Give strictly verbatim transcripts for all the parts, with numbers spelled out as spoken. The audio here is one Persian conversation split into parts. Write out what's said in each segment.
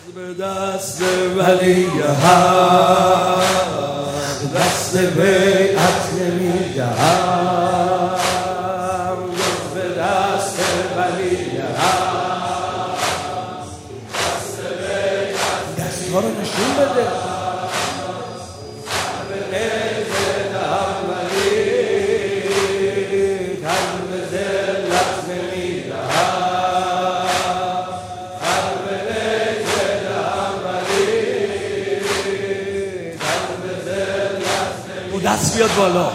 به دست ولی حق دست بیعت نمیدهم، به دست ولی حق دست بیعت دستها رو نشون بده. دست بیاد بالا.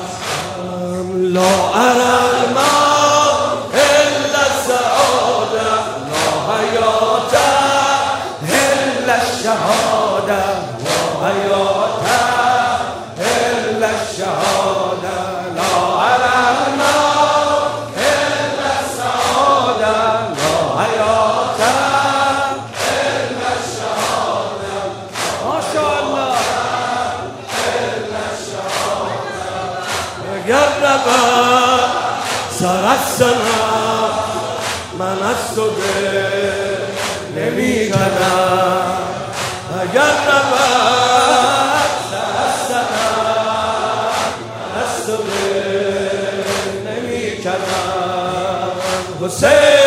لا ارى الماء الا السعاده، لا حیات الا الشهاده، لا حیات الا الشهاده، لا ارى الماء الا السعاده، لا حیات الا الشهاده. ماشاءالله. گردبا سرسنا من از تو دل نمی کنم، گردبا سرسنا من از تو دل نمی کنم. حسین